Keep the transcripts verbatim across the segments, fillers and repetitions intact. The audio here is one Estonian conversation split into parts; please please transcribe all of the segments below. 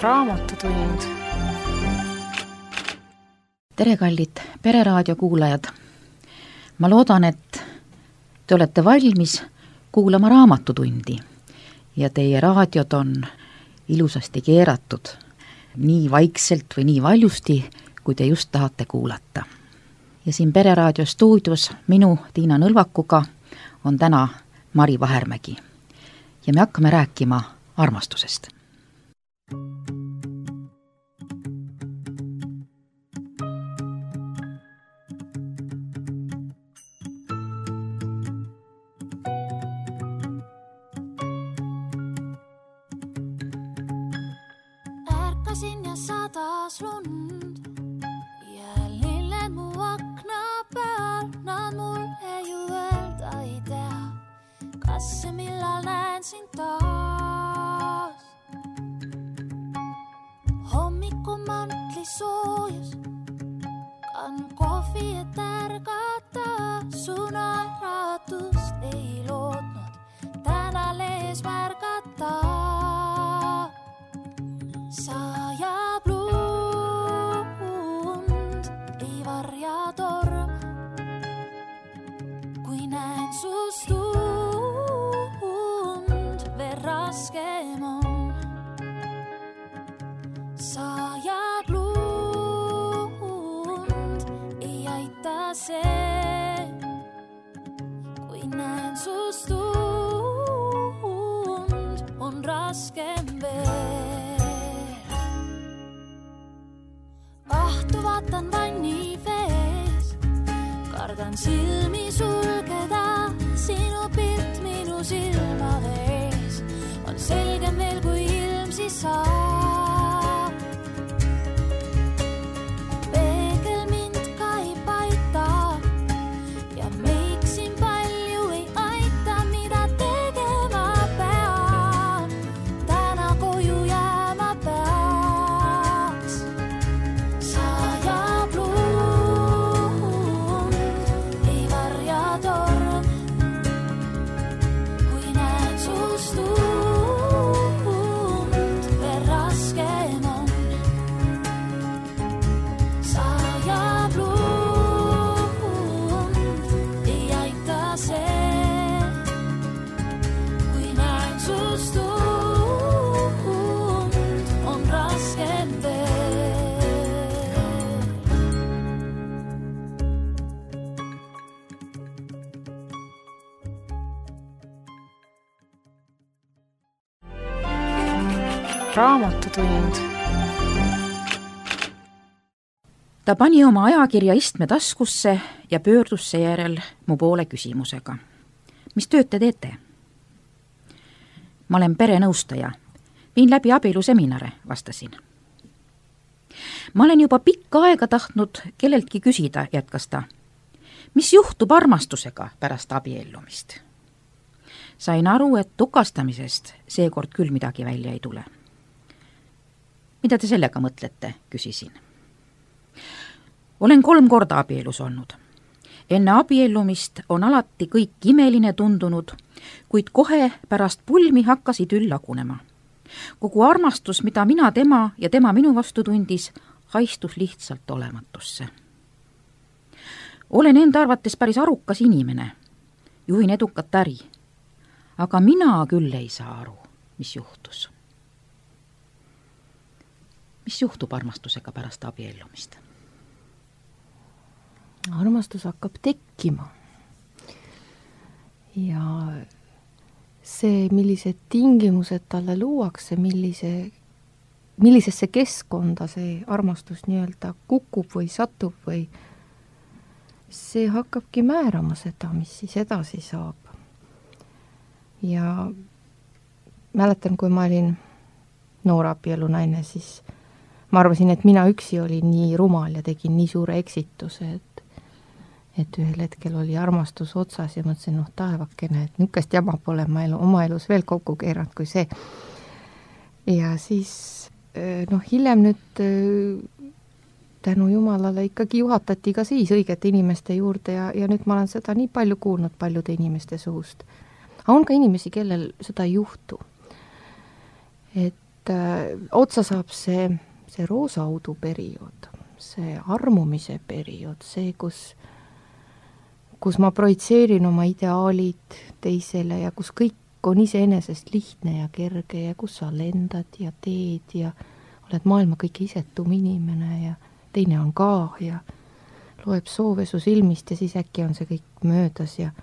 Raamatutund. Tere, kallid Pereraadio kuulajad! Ma loodan, et te olete valmis kuulama Raamatutundi ja teie raadiod on ilusasti keeratud nii vaikselt või nii valjusti, kui te just tahate kuulata. Ja siin Pereraadio stuudios minu Tiina Nõlvakuga on täna Mari Vahermägi ja me hakkame rääkima armastusest. Ärkasin ja sadas lund, jääl lilled mu akna peal, nad mulle ju öelda ei tea, kas ja millal näen sind taas. Hommikumantli soojus, kann kohvi, et ärgata, su naeratust ei lootnud täna lees märgata. Sajab lund, ei varja torm, kui näen sust und, veel raskem on. Sajab lund, ei aita see, kui näen sust und, on raskem veel. Ahtu vaatan vanni vees, kardan silmi sulgeda, sinu pilt minu silma vees on selgem veel kui ilm siis saab. Peegel mind ka ei paita ja meiksin palju ei aita, mida tegema pean, täna koju jääma peaks. Sajab lund, ei varja torm, kui näen sust und, veel raskem on. Sajab lund, ei aita see, kui näen sust und, on raskem veel. Raamatutund. Ta pani oma ajakirja istme taskusse ja pöördus seejärel mu poole küsimusega. Mis tööd te teete? Ma olen perenõustaja. Viin läbi abieluseminare, vastasin. Ma olen juba pikka aega tahtnud kelleltki küsida, jätkas ta. Mis juhtub armastusega pärast abiellumist? Sain aru, et tukastamisest seekord küll midagi välja ei tule. Mida te sellega mõtlete, küsisin. Olen kolm korda abielus olnud. Enne abiellumist on alati kõik imeline tundunud, kuid kohe pärast pulmi hakkasid üll lagunema. Kogu armastus, mida mina tema ja tema minu vastu tundis, haistus lihtsalt olematusse. Olen enda arvates päris arukas inimene. Juhin edukat äri. Aga mina küll ei saa aru, mis juhtus. Mis juhtub armastusega pärast abiellumist? Armastus hakkab tekkima. Ja see, millised tingimused talle luuakse, millise, millisesse keskkonda see armastus nii-öelda kukub või satub või see hakkabki määrama seda, mis siis edasi saab. Ja mäletan, kui ma olin noor abielunaine, siis ma arvasin, et mina üksi olin nii rumal ja tegin nii suure eksituse, et et ühel hetkel oli armastus otsas ja mõtlesin, noh taevakene, et niukest jama pole ma elu, oma elus veel kokku keeranud kui see. Ja siis noh, hiljem nüüd tänu Jumalale ikkagi juhatati ka siis õigete inimeste juurde ja, ja nüüd ma olen seda nii palju kuulnud paljude inimeste suust. Aga on ka inimesi, kellel seda ei juhtu. Et äh, otsa saab see, see roosaudu periood, see armumise periood, see, kus kus ma projitseerin oma ideaalid teisele ja kus kõik on iseenesest lihtne ja kerge ja kus sa lendad ja teed ja oled maailma kõige isetum inimene ja teine on ka ja loeb soove su silmist ja siis äkki on see kõik möödas ja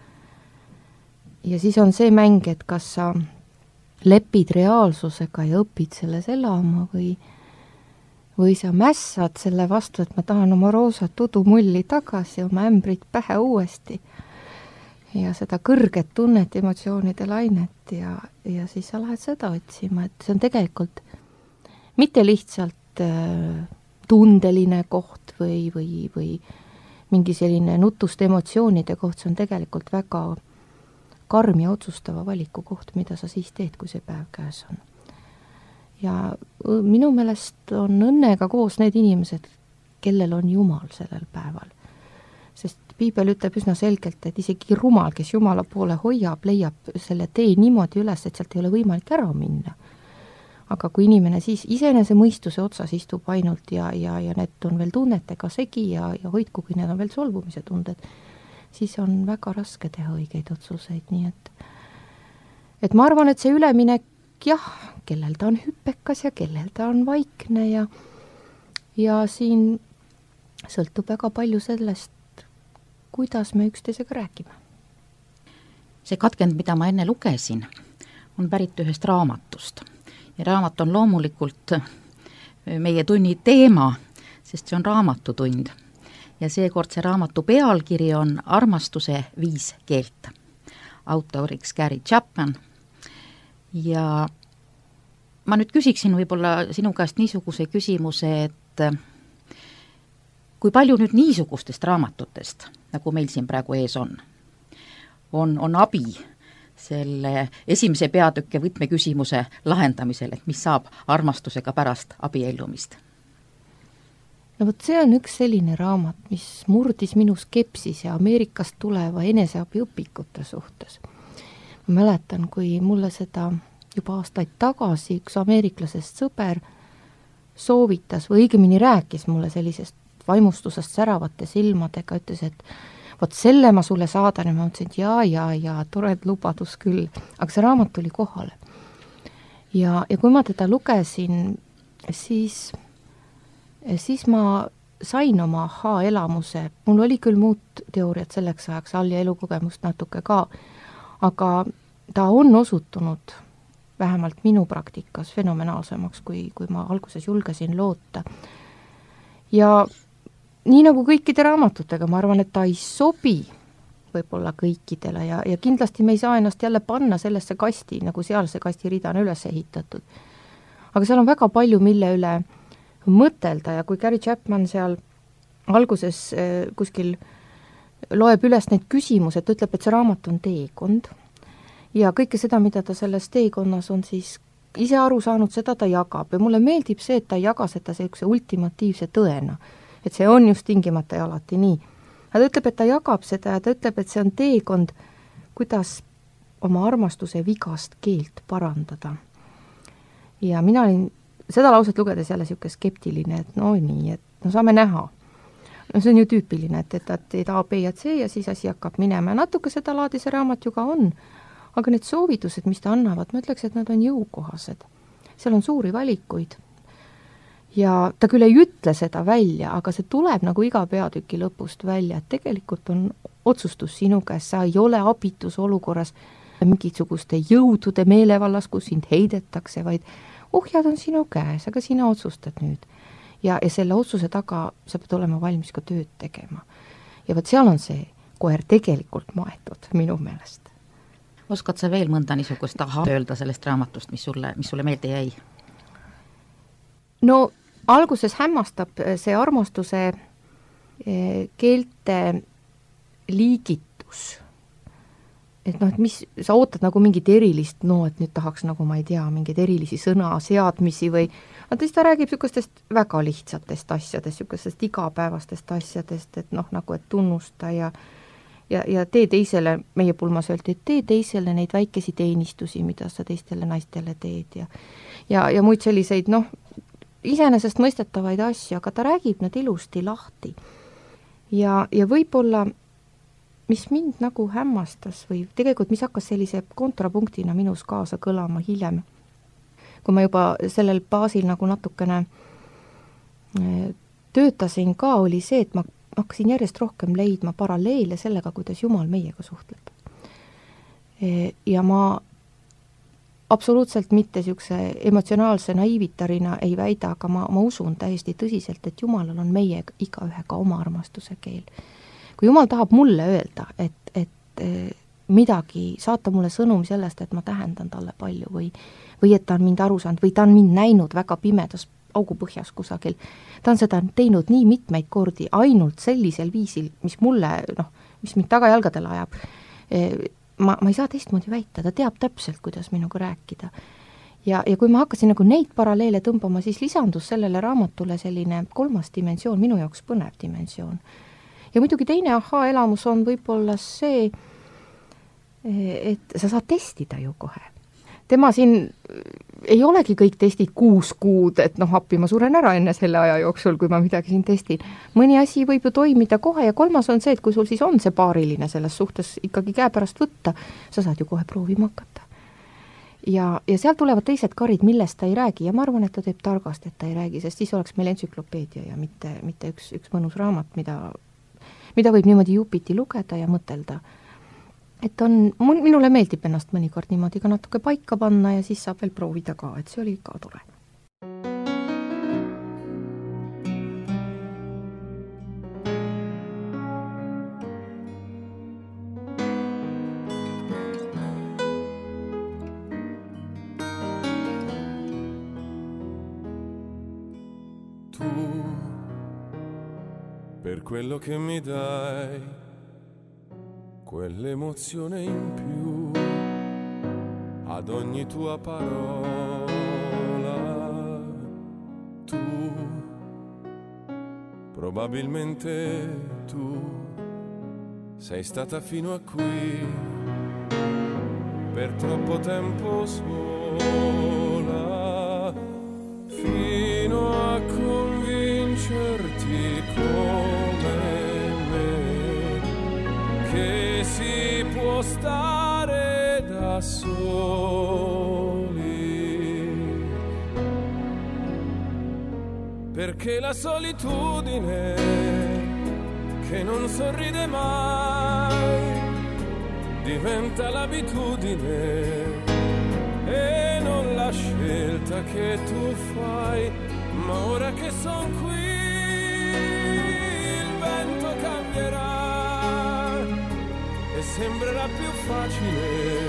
ja siis on see mäng, et kas sa lepid reaalsusega ja õpid selles elama või või sa mässad selle vastu, et ma tahan oma roosat udumulli tagasi, oma ämbrit pähe uuesti ja seda kõrget tunnet, emotsioonide lainet ja, ja siis sa lähed seda otsima, et see on tegelikult mitte lihtsalt äh, tundeline koht või, või, või mingi selline nutuste emotsioonide koht, see on tegelikult väga karm ja otsustava valiku koht, mida sa siis teed, kui see päev käes on. Ja minu meelest on õnnega koos need inimesed, kellel on Jumal sellel päeval. Sest Piibel ütleb üsna selgelt, et isegi rumal, kes Jumala poole hoiab, leiab selle tee niimoodi üles, et sealt ei ole võimalik ära minna. Aga kui inimene siis iseenese mõistuse otsas istub ainult ja, ja, ja need on veel tunnetega segi ja, ja hoidku, kui need on veel solvumise tunded, siis on väga raske teha õigeid otsuseid, nii et et ma arvan, et see üleminek jah, kellel ta on hüpekas ja kellel ta on vaikne ja ja siin sõltub väga palju sellest, kuidas me üksteisega räägime. See katkend, mida ma enne lugesin, on pärit ühest raamatust. Ja raamat on loomulikult meie tunni teema, sest see on raamatutund. Ja seekord see raamatu pealkiri on Armastuse viis keelt. Autoriks Gary Chapman. Ja ma nüüd küsiksin võib-olla sinu käest niisuguse küsimuse, et kui palju nüüd niisugustest raamatutest, nagu meil siin praegu ees on, on, on abi selle esimese peatükke võtmeküsimuse lahendamisel, et mis saab armastusega pärast abiellumist? No vot, see on üks selline raamat, mis murdis minu skepsise Ameerikast tuleva eneseabiõpikute suhtes. Ma mäletan, kui mulle seda juba aastaid tagasi üks ameeriklasest sõber soovitas või õigemini rääkis mulle sellisest vaimustusest säravate silmadega, ütles, et vot selle ma sulle saadan ja ma mõtlesin, et jaa, jaa, jaa, tored lubadus küll, aga see raamat tuli kohale. Ja, ja kui ma teda lugesin, siis, siis ma sain oma aha-elamuse, mul oli küll muud teooriad selleks ajaks, all- ja elukogemust natuke ka, aga ta on osutunud vähemalt minu praktikas fenomenaalsemaks, kui, kui ma alguses julgesin loota. Ja nii nagu kõikide raamatutega, ma arvan, et ta ei sobi võib-olla kõikidele ja, ja kindlasti me ei saa ennast jälle panna sellesse kasti, nagu seal see kasti rida on üles ehitatud. Aga seal on väga palju, mille üle mõtelda ja kui Gary Chapman seal alguses eh, kuskil loeb üles need küsimused, ta ütleb, et see raamat on teekond ja kõike seda, mida ta selles teekonnas on siis ise aru saanud, seda ta jagab ja mulle meeldib see, et ta ei jaga seda sellise ultimatiivse tõena, et see on just tingimata ja alati nii. Ta ütleb, et ta jagab seda ja ta ütleb, et see on teekond, kuidas oma armastuse vigast keelt parandada. Ja mina olin seda lauset lugedes jälle siuke skeptiline, et no nii, et no saame näha. No see on ju tüüpiline, et, et, et, et A, B ja C ja siis asi hakkab minema ja natuke seda laadi see raamat ju ka on. Aga need soovitused, mis ta annavad, ma ütleks, et nad on jõukohased. Seal on suuri valikuid. Ja ta küll ei ütle seda välja, aga see tuleb nagu iga peatüki lõpust välja, et tegelikult on otsustus sinu käes, sa ei ole abitus olukorras mingisuguste jõudude meelevallas, kus sind heidetakse, vaid ohjad on sinu käes, aga sina otsustad nüüd. Ja, ja selle otsuse taga sa pead olema valmis ka tööd tegema. Ja võt seal on see koer tegelikult maetud minu meelest. Oskad sa veel mõnda niisugust aha öelda sellest raamatust, mis sulle, mis sulle meelde jäi? No alguses hämmastab see armastuse keelte liigitus. Et noh, et mis, sa ootad nagu mingit erilist, no et nüüd tahaks nagu ma ei tea, mingeid erilisi sõna seadmisi või, aga siis ta räägib niisugustest väga lihtsatest asjadest, niisugustest igapäevastest asjadest, et noh, nagu et tunnusta ja ja, ja tee teisele, meie pulmas öeldi, et tee teisele neid väikesi teenistusi, mida sa teistele naistele teed ja ja, ja muid selliseid, noh, iseenesest mõistetavaid asju, aga ta räägib need ilusti lahti. Ja, ja võib-olla, mis mind nagu hämmastas või tegelikult mis hakkas sellise kontrapunktina minus kaasa kõlama hiljem, kui ma juba sellel baasil nagu natukene töötasin ka, oli see, et ma hakkasin järjest rohkem leidma paralleele sellega, kuidas Jumal meiega suhtleb. Ja ma absoluutselt mitte niisuguse emotsionaalse naiivitarina ei väida, aga ma, ma usun täiesti tõsiselt, et Jumalal on meie igaühega oma armastuse keel. Kui Jumal tahab mulle öelda, et, et midagi, saata mulle sõnumi sellest, et ma tähendan talle palju või, või et ta on mind aru saanud või ta on mind näinud väga pimedas augupõhjas kusagil, ta on seda teinud nii mitmeid kordi ainult sellisel viisil, mis mulle, noh, mis mind tagajalgadele ajab, ma, ma ei saa teistmoodi väita, ta teab täpselt, kuidas minuga rääkida. Ja, ja kui ma hakkasin nagu neid paralleele tõmbama, siis lisandus sellele raamatule selline kolmas dimensioon, minu jaoks põnev dimensioon. Ja muidugi teine ahaa-elamus on võib-olla see, et sa saad testida ju kohe. Tema siin ei olegi kõik testid kuus kuud, et noh, appi ma suren ära enne selle aja jooksul, kui ma midagi siin testin. Mõni asi võib ju toimida kohe ja kolmas on see, et kui sul siis on see paariline selles suhtes ikkagi käe pärast võtta, sa saad ju kohe proovima hakata. Ja, ja seal tulevad teised karid, millest ta ei räägi ja ma arvan, et ta teeb targast, et ta ei räägi, sest siis oleks meil entsüklopeedia ja mitte, mitte üks, üks mõnus raamat, mida, mida võib niimoodi jupiti lugeda ja mõtelda. Et on, minule meeldib ennast mõnikord niimoodi ka natuke paika panna ja siis saab veel proovida ka, et see oli ka tore. Tu, per quello che mi dai quell'emozione in più ad ogni tua parola, tu, probabilmente tu sei stata fino a qui per troppo tempo sola, fino a convincerti come me che si può stare da soli, perché la solitudine che non sorride mai diventa l'abitudine e non la scelta che tu fai, ma ora che son qui il vento cambierà e sembrerà più facile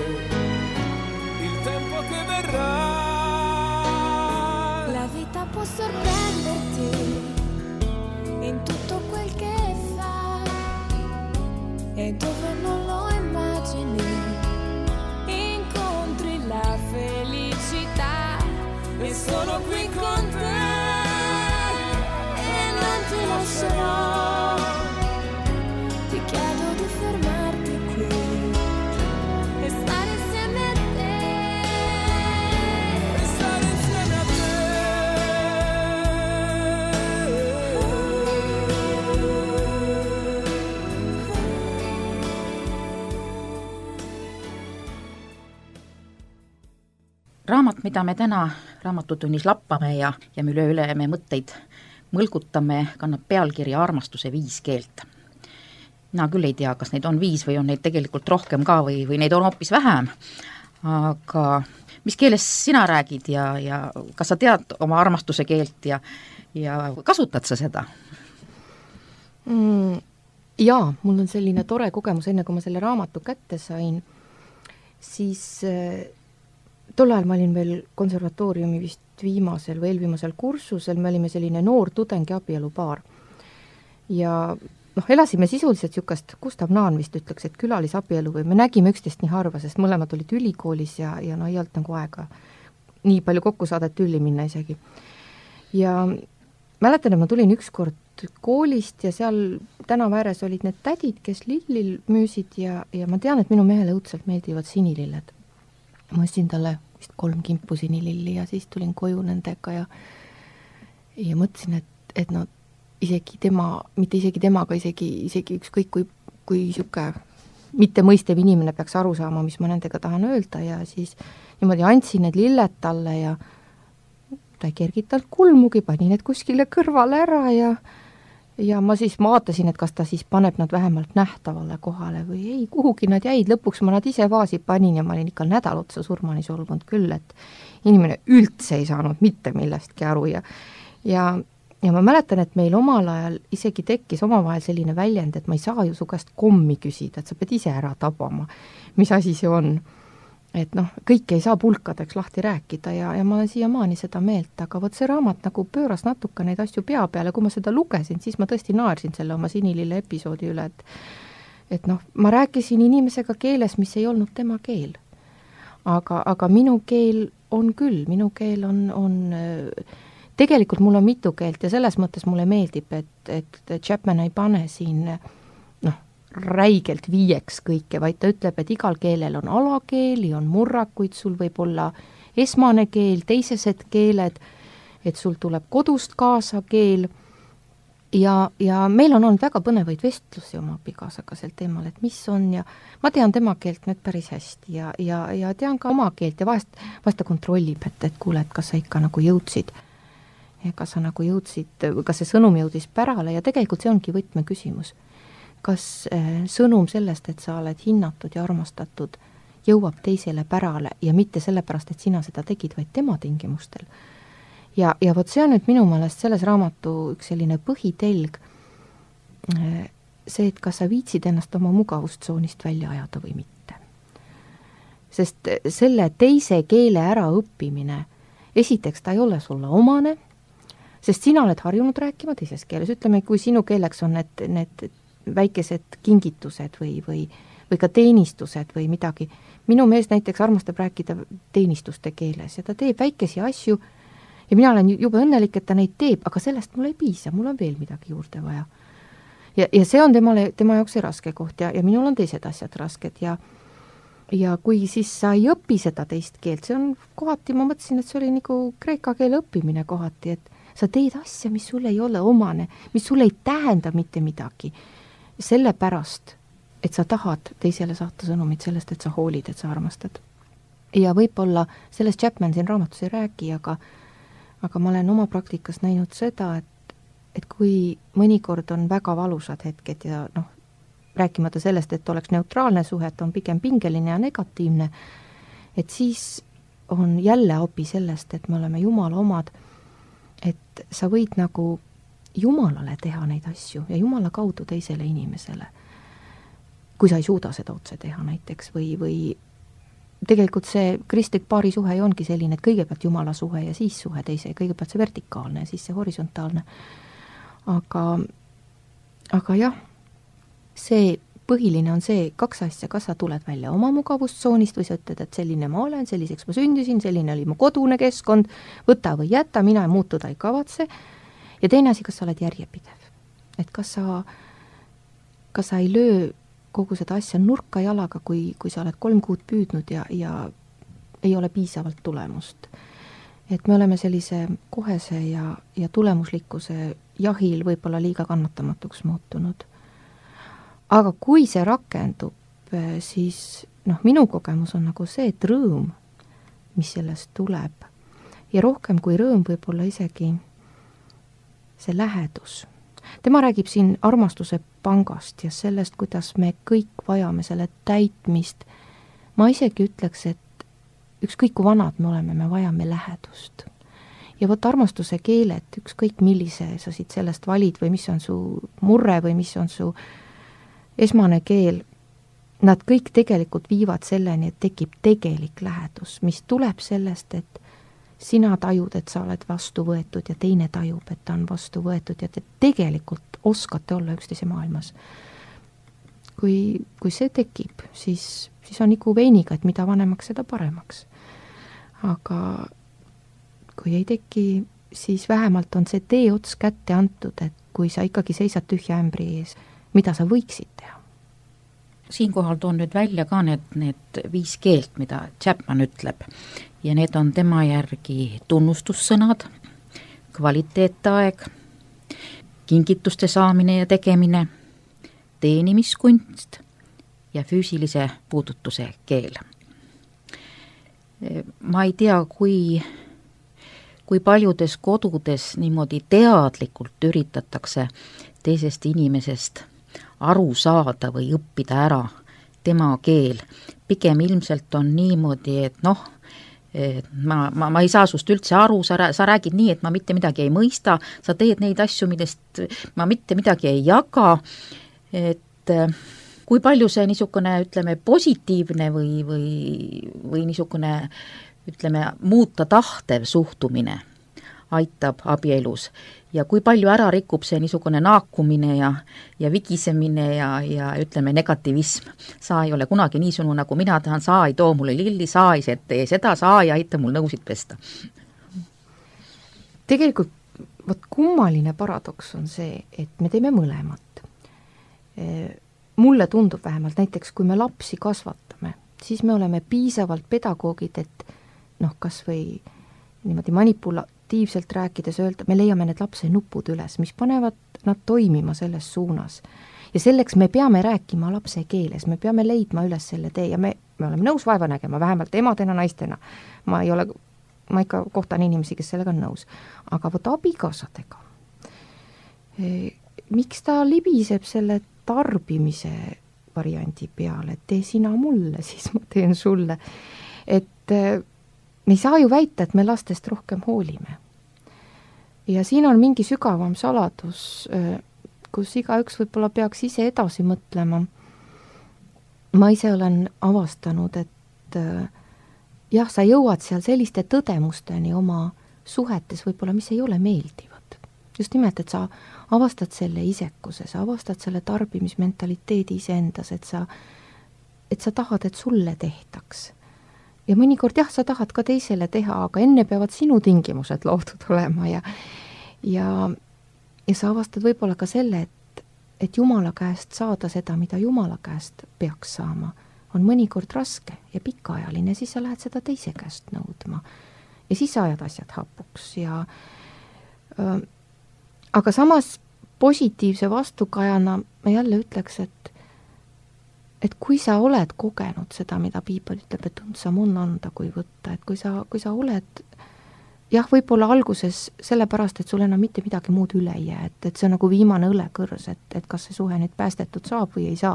il tempo che verrà. La vita può sorprenderti in tutto quel che fa e dove non lo immagini incontri la felicità e sono qui con te e non ti lascerò, ti chiedo di fermarti qui e stare insieme a te, e stare insieme a Raamat, mida me täna raamatutunnis lappame ja, ja üle üle me mõtteid mõlgutame, kannab pealkirja Armastuse viis keelt. Mina küll ei tea, kas neid on viis või on neid tegelikult rohkem ka või, või neid on hoopis vähem. Aga mis keeles sina räägid ja, ja kas sa tead oma armastuse keelt ja, ja kasutad sa seda? Mm, jaa, mul on selline tore kogemus, enne kui ma selle raamatu kätte sain, siis äh, tol ajal ma olin veel konservatooriumi vist viimasel või eelviimasel kursusel, me olime selline noor tudengi abielupaar. Ja noh, elasime sisuliselt niisugust, Gustav Naan vist ütleks, et külalisabielu või me nägime üksteist nii harva, sest mõlemad olid ülikoolis ja, ja no ei olnud nagu aega nii palju kokku saada, et tülli minna isegi. Ja mäletan, et ma tulin ükskord koolist ja seal tänava ääres olid need tädid, kes lillil müüsid ja, ja ma tean, et minu mehele õudselt meeldivad sinililled. Ma ostsin talle vist kolm kimpu sinililli ja siis tulin koju nendega ja ja mõtlesin, et, et no isegi tema, mitte isegi temaga, isegi, isegi ükskõik kui, kui siuke mitte mõistev inimene peaks aru saama, mis ma nendega tahan öelda ja siis niimoodi andsin need lilled talle ja ta ei kergitanud kulmugi, pani need kuskile kõrvale ära ja ja ma siis vaatasin, et kas ta siis paneb nad vähemalt nähtavale kohale või ei, kuhugi nad jäid, lõpuks ma nad ise vaasi panin ja ma olin ikka nädal otsa surmani solvunud küll, et inimene üldse ei saanud mitte millestki aru ja ja ja ma mäletan, et meil omal ajal isegi tekkis omavahel selline väljend, et ma ei saa ju su käest kommi küsida, et sa pead ise ära tabama, mis asi see on. Et noh, kõike ei saa pulkadeks lahti rääkida ja, ja ma olen siiamaani seda meelt, aga vot see raamat nagu pööras natuke neid asju pea peale, kui ma seda lugesin, siis ma tõesti naersin selle oma sinilille episoodi üle, et et noh, ma rääkisin inimesega keeles, mis ei olnud tema keel. Aga, aga minu keel on küll, minu keel on, on tegelikult mul on mitu keelt ja selles mõttes mulle meeldib, et, et Chapman ei pane siin noh, räigelt viieks kõike, vaid ta ütleb, et igal keelel on alakeeli, on murrakuid, sul võib olla esmane keel, teisesed keeled, et sul tuleb kodust kaasa keel ja, ja meil on olnud väga põnevaid vestlusi oma abikaasaga sel teemal, et mis on ja ma tean tema keelt nüüd päris hästi ja, ja, ja tean ka oma keelt ja vahest, vahest ta kontrollib, et, et kuule, et kas sa ikka nagu jõudsid ja kas sa nagu jõudsid, kas see sõnum jõudis pärale ja tegelikult see ongi võtmeküsimus. Kas äh, sõnum sellest, et sa oled hinnatud ja armastatud, jõuab teisele pärale ja mitte sellepärast, et sina seda tegid, vaid tema tingimustel. Ja, ja vot see on nüüd minu meelest selles raamatu üks selline põhitelg, äh, see, et kas sa viitsid ennast oma mugavustsoonist välja ajada või mitte. Sest selle teise keele äraõppimine, esiteks ta ei ole sulle omane, sest sina oled harjunud rääkima teises keeles, ütleme, kui sinu keeleks on need, need väikesed kingitused või, või, või ka teenistused või midagi. Minu mees näiteks armastab rääkida teenistuste keeles ja ta teeb väikesi asju ja mina olen jube õnnelik, et ta neid teeb, aga sellest mul ei piisa, mul on veel midagi juurde vaja. Ja, ja see on temale, tema jaoks see raske koht ja, ja minul on teised asjad rasked ja ja kui siis sa ei õpi seda teist keelt, see on kohati, ma mõtlesin, et see oli nagu kreeka keele õppimine kohati, et sa teed asja, mis sul ei ole omane, mis sul ei tähenda mitte midagi. Sellepärast, et sa tahad teisele saata sõnumit sellest, et sa hoolid, et sa armastad. Ja võib-olla sellest Chapman siin raamatus ei räägi, aga, aga ma olen oma praktikas näinud seda, et, et kui mõnikord on väga valusad hetked ja noh, rääkimata sellest, et oleks neutraalne suhet, on pigem pingeline ja negatiivne, et siis on jälle abi sellest, et me oleme Jumala omad, et sa võid nagu Jumalale teha neid asju ja Jumala kaudu teisele inimesele, kui sa ei suuda seda otse teha näiteks või, või tegelikult see kristlik paarisuhe ongi selline, et kõigepealt Jumala suhe ja siis suhe teise, kõigepealt see vertikaalne ja siis see horisontaalne. Aga, aga jah, see põhiline on see kaks asja, kas sa tuled välja oma mugavustsoonist või sa ütled, et selline ma olen, selliseks ma sündisin, selline oli mu kodune keskkond, võta või jäta, mina muutuda ei kavatse. Ja teine asi, kas sa oled järjepidev. Et kas sa, kas sa ei löö kogu seda asja nurka jalaga, kui, kui sa oled kolm kuud püüdnud ja, ja ei ole piisavalt tulemust. Et me oleme sellise kohese ja, ja tulemuslikkuse jahil võib-olla liiga kannatamatuks muutunud. Aga kui see rakendub, siis noh, minu kogemus on nagu see, et rõõm, mis sellest tuleb, ja rohkem kui rõõm võib-olla isegi see lähedus. Tema räägib siin armastuse pangast ja sellest, kuidas me kõik vajame selle täitmist. Ma isegi ütleks, et ükskõik kui vanad me oleme, me vajame lähedust. Ja võt armastuse keelet, ükskõik millise sa siit sellest valid või mis on su murre või mis on su esmane keel, nad kõik tegelikult viivad selleni, et tekib tegelik lähedus, mis tuleb sellest, et sina tajud, et sa oled vastu võetud ja teine tajub, et ta on vastu võetud ja te tegelikult oskate olla üksteise maailmas. Kui, kui see tekib, siis, siis on nagu veiniga, et mida vanemaks, seda paremaks. Aga kui ei teki, siis vähemalt on see teeots kätte antud, et kui sa ikkagi seisad tühja ämbri ees, mida sa võiksid teha. Siinkohal toon nüüd välja ka need, need viis keelt, mida Chapman ütleb ja need on tema järgi tunnustussõnad, kvaliteetaeg, kingituste saamine ja tegemine, teenimiskunst ja füüsilise puudutuse keel. Ma ei tea, kui, kui paljudes kodudes niimoodi teadlikult üritatakse teisest inimesest aru saada või õppida ära tema keel. Pigem ilmselt on niimoodi, et noh, ma, ma, ma ei saa sust üldse aru, sa, sa räägid nii, et ma mitte midagi ei mõista, sa teed neid asju, millest ma mitte midagi ei jaga, et kui palju see niisugune, ütleme, positiivne või, või, või niisugune, ütleme, muuta tahtev suhtumine aitab abielus ja kui palju ära rikub see niisugune naakumine ja, ja vigisemine ja, ja ütleme negativism. Sa ei ole kunagi nii sunu, nagu mina tahan, sa ei too mulle lilli, sa ei tee seda, sa ei aita mul nõusid pesta. Tegelikult võt kummaline paradoks on see, et me teeme mõlemat. Mulle tundub vähemalt, näiteks kui me lapsi kasvatame, siis me oleme piisavalt pedagoogid, et noh, kas või niimoodi manipulatiivselt rääkides öelda, me leiame need lapse nupud üles, mis panevad nad toimima selles suunas. Ja selleks me peame rääkima lapse keeles, me peame leidma üles selle tee ja me, me oleme nõus vaeva nägema, vähemalt emadena, naistena. Ma ei ole, ma ikka kohtan inimesi, kes sellega on nõus. Aga võt abikaasadega. E, miks ta libiseb selle tarbimise variandi peale, et tee sina mulle, siis ma teen sulle. Et me ei saa ju väita, et me lastest rohkem hoolime. Ja siin on mingi sügavam saladus, kus igaüks võib-olla peaks ise edasi mõtlema. Ma ise olen avastanud, et jah, sa jõuad seal selliste tõdemusteni oma suhetes võib-olla, mis ei ole meeldivad. Just nimelt, et sa avastad selle isekuse, sa avastad selle tarbimismentaliteedi iseendas, et sa, et sa tahad, et sulle tehtaks. Ja mõnikord jah, sa tahad ka teisele teha, aga enne peavad sinu tingimused loodud olema ja, ja, ja sa avastad võib-olla ka selle, et, et Jumala käest saada seda, mida Jumala käest peaks saama, on mõnikord raske ja pikaajaline, siis sa lähed seda teise käest nõudma. Ja siis sa ajad asjad hapuks ja äh, aga samas positiivse vastukajana ma jälle ütleks, et et kui sa oled kogenud seda, mida Piibel ütleb, et tundsam on anda kui võtta, et kui sa, kui sa oled jah, võib-olla alguses sellepärast, et sul enam mitte midagi muud üle ei jää, et, et see on nagu viimane õlekõrs, et, et kas see suhe nüüd päästetud saab või ei saa.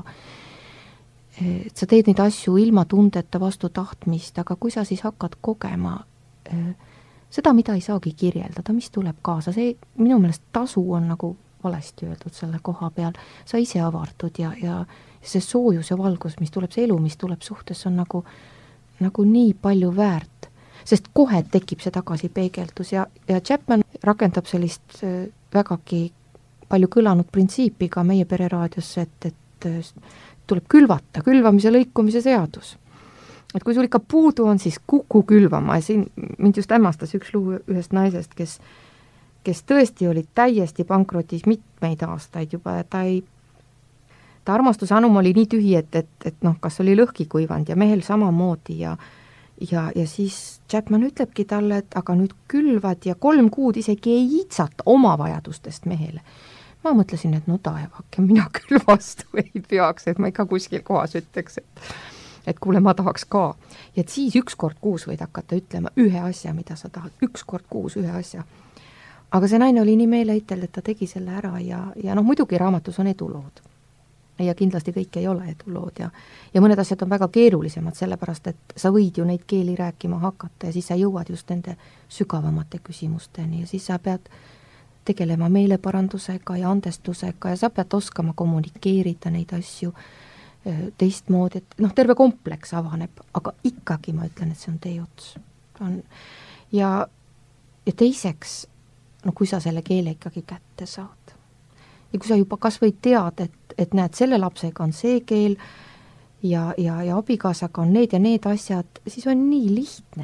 Et sa teed neid asju ilma tundeta vastu tahtmist, aga kui sa siis hakkad kogema seda, mida ei saagi kirjeldada, mis tuleb kaasa, see minu meelest tasu on nagu valesti öeldud selle koha peal, sa ise avardud ja, ja see soojus ja valgus, mis tuleb, see elu, mis tuleb suhtes, on nagu, nagu nii palju väärt, sest kohe tekib see tagasi peegeldus ja, ja Chapman rakendab sellist vägagi palju kõlanud printsiipi ka meie pereraadiosse, et, et tuleb külvata, külvamise lõikumise seadus. Et kui sul ikka puudu on, siis kuku külvama ja siin mind just hämmastas üks lugu ühest naisest, kes, kes tõesti oli täiesti pankrotis mitmeid aastaid juba ja ta ei ta armastuse anum oli nii tühi, et, et, et noh, kas oli lõhki kuivanud ja mehel samamoodi ja, ja, ja siis Chapman ütlebki talle, et aga nüüd külvad ja kolm kuud isegi ei itsata oma vajadustest mehele. Ma mõtlesin, et no taevake, mina küll vastu ei peaks, et ma ikka kuskil kohas ütleks, et, et kuule, ma tahaks ka. Ja et siis üks kord kuus võid hakata ütlema ühe asja, mida sa tahad, üks kord kuus ühe asja. Aga see naine oli nii meeleheitel, et ta tegi selle ära ja, ja noh, muidugi raamatus on edulood. Ja kindlasti kõik ei ole edulood ja, ja mõned asjad on väga keerulisemad, sellepärast, et sa võid ju neid keeli rääkima hakata ja siis sa jõuad just nende sügavamate küsimusteni ja siis sa pead tegelema meeleparandusega ja andestusega ja sa pead oskama kommunikeerida neid asju teistmoodi, et noh, terve kompleks avaneb, aga ikkagi ma ütlen, et see on teeots. On, ja, ja teiseks, no kui sa selle keele ikkagi kätte saad ja kui sa juba kas või tead, et, et näed, selle lapsega on see keel ja, ja, ja abikaasaga on need ja need asjad, siis on nii lihtne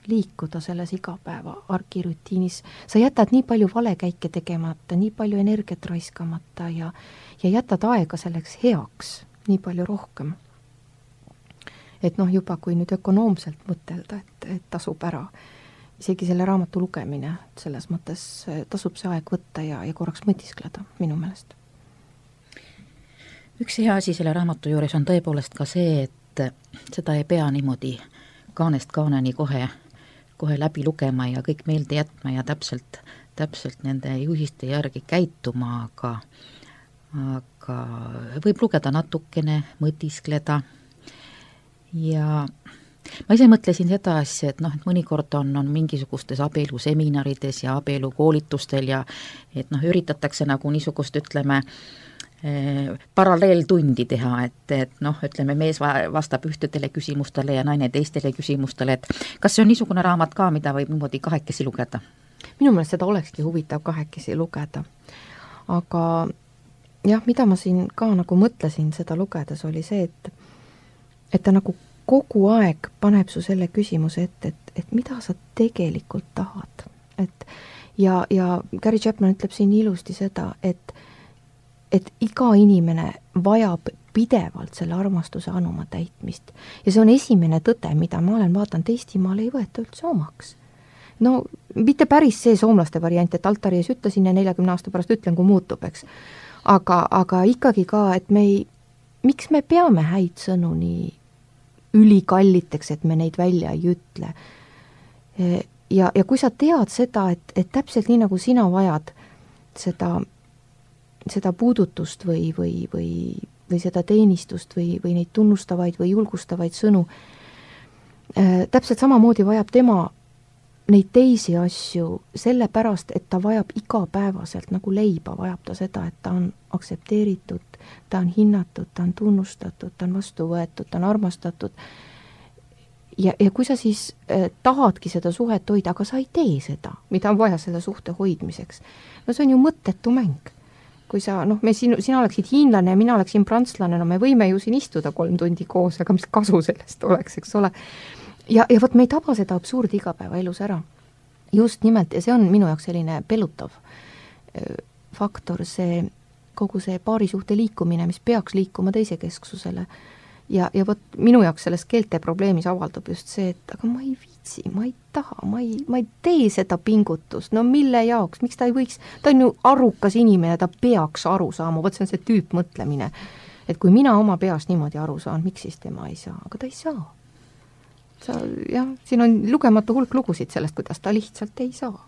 liikuda selles igapäeva arkirutiinis. Sa jätad nii palju valekäike tegemata, nii palju energiat raiskamata ja, ja jätad aega selleks heaks nii palju rohkem. Et noh, juba kui nüüd ökonoomselt mõtelda, et, et tasub ära, isegi selle raamatu lugemine, selles mõttes tasub see aeg võtta ja, ja korraks mõtiskleda minu meelest. Üks hea asi selle raamatu juures on tõepoolest ka see, et seda ei pea niimoodi kaanest kaaneni kohe, kohe läbi lugema ja kõik meelde jätma ja täpselt, täpselt nende juhiste järgi käituma, aga, aga võib lugeda natukene, mõtiskleda ja ma ise mõtlesin seda asja, et noh, et mõnikord on, on mingisugustes abieluseminarides ja abielukoolitustel ja et noh, üritatakse nagu niisugust, ütleme, paralleeltundi teha, et, et noh, ütleme, mees vastab ühtedele küsimustele ja naine teistele küsimustele, et kas see on niisugune raamat ka, mida võib niimoodi kahekesi lugeda? Minu meelest seda olekski huvitav kahekesi lugeda. Aga jah, mida ma siin ka nagu mõtlesin seda lugedes, oli see, et, et ta nagu kogu aeg paneb su selle küsimuse ette, et, et mida sa tegelikult tahad. Et ja, ja Gary Chapman ütleb siin ilusti seda, et et iga inimene vajab pidevalt selle armastuse anuma täitmist. Ja see on esimene tõde, mida ma olen vaadanud, Eestimaal ei võeta üldse omaks. No mitte päris see soomlaste variant, et altari ees ütlesin ja neljakümne aasta pärast ütlen, kui muutub, eks. Aga, aga ikkagi ka, et me ei, miks me peame häid sõnu nii ülikalliteks, et me neid välja ei ütle. Ja, ja kui sa tead seda, et, et täpselt nii, nagu sina vajad seda seda puudutust või, või, või, või seda teenistust või, või neid tunnustavaid või julgustavaid sõnu. Täpselt samamoodi vajab tema neid teisi asju sellepärast, et ta vajab igapäevaselt nagu leiba, vajab ta seda, et ta on aktsepteeritud, ta on hinnatud, ta on tunnustatud, ta on vastu võetud, ta on armastatud. Ja, ja kui sa siis eh, tahadki seda suhet hoida, aga sa ei tee seda, mida on vaja selle suhte hoidmiseks, no see on ju mõttetu mäng. Kui sa, noh, me sinu, sina oleksid hiinlane ja mina oleksin prantslane, no me võime ju siin istuda kolm tundi koos, aga mis kasu sellest oleks, eks ole. Ja, ja võt me ei taba seda absurdi igapäeva elus ära. Just nimelt, ja see on minu jaoks selline pelutav faktor, see kogu see paarisuhte liikumine, mis peaks liikuma teise kesksusele. Ja, ja võt minu jaoks selles keelte probleemis avaldub just see, et aga ma ei viitsi, ma ei taha, ma ei, ma ei tee seda pingutust, no mille jaoks, miks ta ei võiks, ta on ju arukas inimene, ta peaks aru saama, võt see on see tüüp mõtlemine, et kui mina oma peast niimoodi aru saan, miks siis tema ei saa, aga ta ei saa. Sa, jah, siin on lugematu hulk lugusid sellest, kuidas ta lihtsalt ei saa.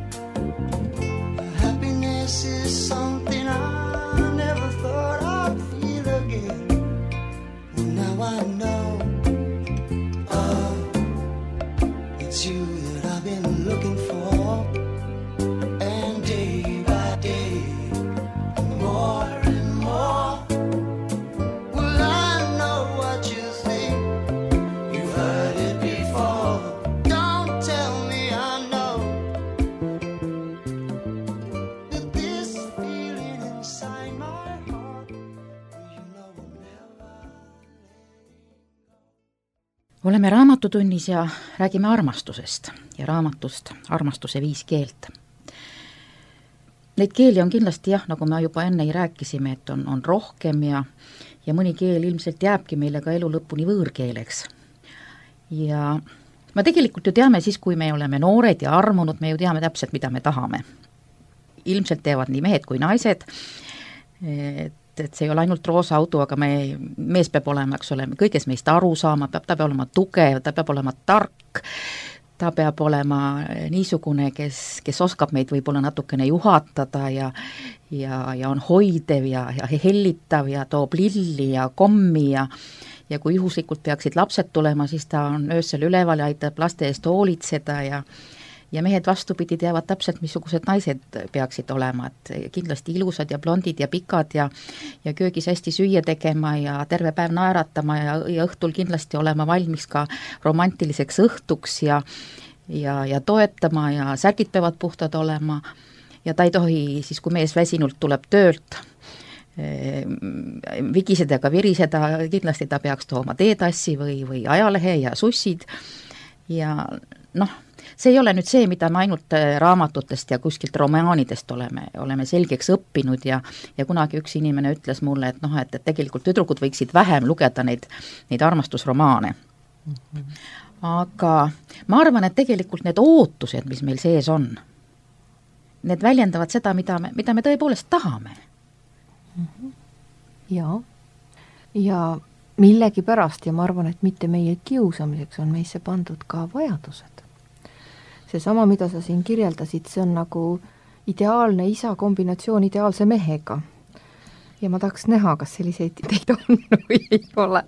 Happiness is something I never thought I'd oleme raamatutunnis ja räägime armastusest ja raamatust Armastuse viis keelt. Neid keeli on kindlasti jah, nagu me juba enne rääkisime, et on, on rohkem ja, ja mõni keel ilmselt jääbki meile ka elu lõpuni võõrkeeleks. Ja me tegelikult ju teame siis, kui me oleme noored ja armunud, me ju teame täpselt, mida me tahame. Ilmselt teevad nii mehed kui naised, et, et see ei ole ainult roosa auto, aga me, mees peab olema, eks ole, kõiges meist aru saama, peab, ta peab olema tugev, ta peab olema tark, ta peab olema niisugune, kes, kes oskab meid võib-olla natukene juhatada ja, ja, ja on hoidev ja, ja hellitav ja toob lilli ja kommi ja ja kui juhuslikult peaksid lapsed tulema, siis ta on öösel üleval ja aitab laste eest hoolitseda ja ja mehed vastupidi teavad täpselt, missugused naised peaksid olema, et kindlasti ilusad ja blondid ja pikad ja ja köögis hästi süüa tegema ja terve päev naeratama ja, ja õhtul kindlasti olema valmis ka romantiliseks õhtuks ja ja, ja toetama ja särgid peavad puhtad olema ja ta ei tohi siis, kui mees väsinult tuleb töölt, vigiseda ega viriseda, kindlasti ta peaks tooma teetassi või, või ajalehe ja sussid ja noh, see ei ole nüüd see, mida me ainult raamatutest ja kuskilt romaanidest oleme, oleme selgeks õppinud ja, ja kunagi üks inimene ütles mulle, et noh, et, et tegelikult tüdrukud võiksid vähem lugeda neid, neid armastusromaane. Mm-hmm. Aga ma arvan, et tegelikult need ootused, mis meil sees on, need väljendavad seda, mida me, mida me tõepoolest tahame. Ja, ja millegipärast ja ma arvan, et mitte meie kiusamiseks on meisse pandud ka vajadused. See sama, mida sa siin kirjeldasid, see on nagu ideaalne isa kombinatsioon ideaalse mehega. Ja ma tahaks näha, kas selliseid ideid on või ei ole.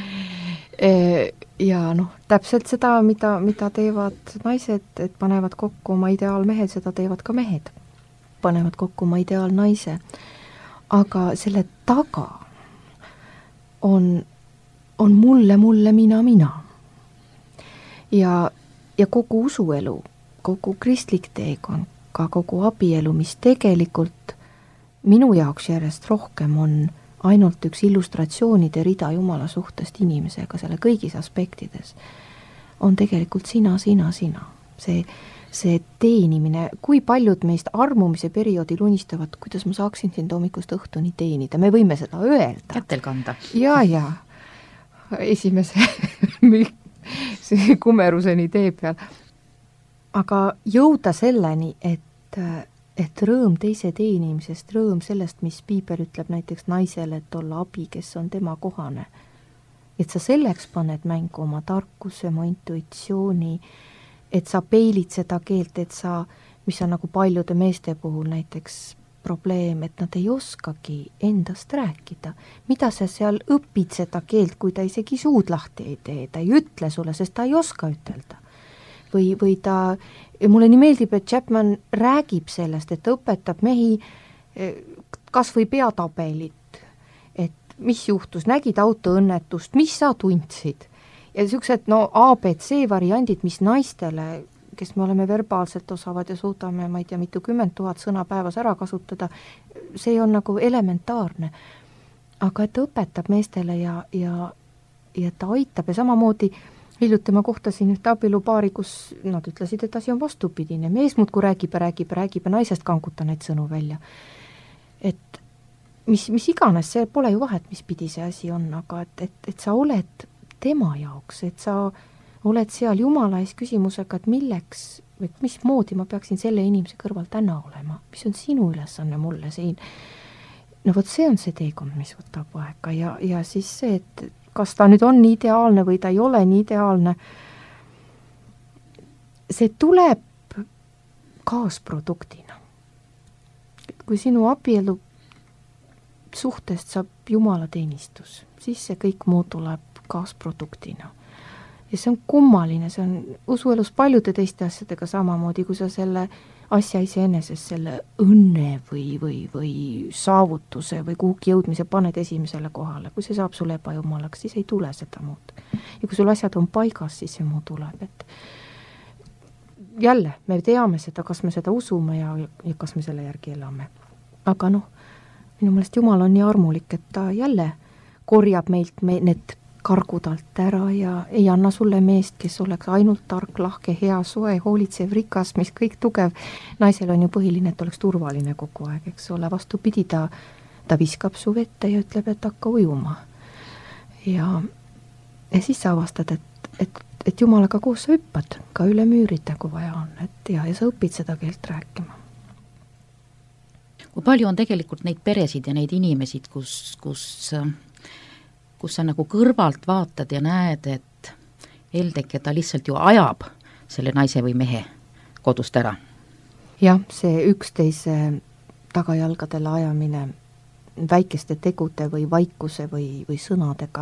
Ja noh, täpselt seda, mida, mida teevad naised, et panevad kokku oma ideaalmehed, seda teevad ka mehed. Panevad kokku oma ideaalnaise. Aga selle taga on, on mulle, mulle, mina, mina. Ja, ja kogu usuelu, kogu kristlik teekond, ka kogu abielu, mis tegelikult minu jaoks järjest rohkem on ainult üks illustratsioonide rida Jumala suhtest inimesega, selle kõigis aspektides, on tegelikult sina, sina, sina. See see teenimine, kui paljud meist armumise perioodil unistavad, kuidas ma saaksin sind hommikust õhtuni teenida, me võime seda öelda. Kätel kanda. Ja, ja, esimese kumeruseni tee peal. Aga jõuda selleni, et, et rõõm teise teenimisest, rõõm sellest, mis Piibel ütleb näiteks naisele, et olla abi, kes on tema kohane. Et sa selleks paned mängu oma tarkuse, oma intuitsiooni, et sa peilid seda keelt, et sa, mis on nagu paljude meeste puhul näiteks probleem, et nad ei oskagi endast rääkida. Mida sa seal õpid seda keelt, kui ta isegi suud lahti ei tee, ta ei ütle sulle, sest ta ei oska ütelda. Või, või ta, mulle nii meeldib, et Chapman räägib sellest, et ta õpetab mehi kas või peatabelit, et mis juhtus, nägid autoõnnetust, mis sa tundsid. Ja niisugused no A B C variandid, mis naistele, kes me oleme verbaalselt osavad ja suudame, ma ei tea, mitu kümmend tuhat sõna päevas ära kasutada, see on nagu elementaarne. Aga et ta õpetab meestele ja, ja, ja ta aitab ja samamoodi hiljuti ma kohtasin ühte abielupaari, kus nad ütlesid, et asi on vastupidine. Mees muudkui räägib ja räägib ja räägib ja naisest kanguta neid sõnu välja. Et mis, mis iganes, see pole ju vahet, mis pidi see asi on, aga et, et, et sa oled tema jaoks, et sa oled seal Jumala ees küsimusega, et milleks, et mismoodi ma peaksin selle inimese kõrval täna olema, mis on sinu ülesanne mulle siin. No vot, see on see teekond, mis võtab aega ja, ja siis see, et kas ta nüüd on nii ideaalne või ta ei ole nii ideaalne, see tuleb kaasproduktina. Kui sinu abielu suhtest saab Jumala teenistus, siis see kõik muu tuleb kaasproduktina. Ja see on kummaline, see on usuelus paljude teiste asjadega samamoodi, kui sa selle asja iseeneses, selle õnne või, või, või saavutuse või kuhugi jõudmise paned esimesele kohale. Kui see saab sulle ebajumalaks, siis ei tule seda muud. Ja kui sul asjad on paigas, siis see muu tuleb. Et jälle, me teame seda, kas me seda usume ja, ja kas me selle järgi elame. Aga noh, minu meelest Jumal on nii armulik, et ta jälle korjab meilt me, need kargud alt ära ja ei anna sulle meest, kes oleks ainult tark, lahke, hea, soe, hoolitsev, rikas, mis kõik tugev. Naisel on ju põhiline, et oleks turvaline kogu aeg, eks ole, vastupidi, ta, ta viskab su vette ja ütleb, et hakka ujuma. Ja, ja siis sa avastad, et, et, et jumalaga koos sa hüppad ka üle müüride, kui vaja on, et ja, ja sa õpid seda keelt rääkima. Kui palju on tegelikult neid peresid ja neid inimesid, kus, kus, kus sa nagu kõrvalt vaatad ja näed, et Eldeke ta lihtsalt ju ajab selle naise või mehe kodust ära? Jah, see üksteise tagajalgadele ajamine väikeste tegude või vaikuse või, või sõnadega.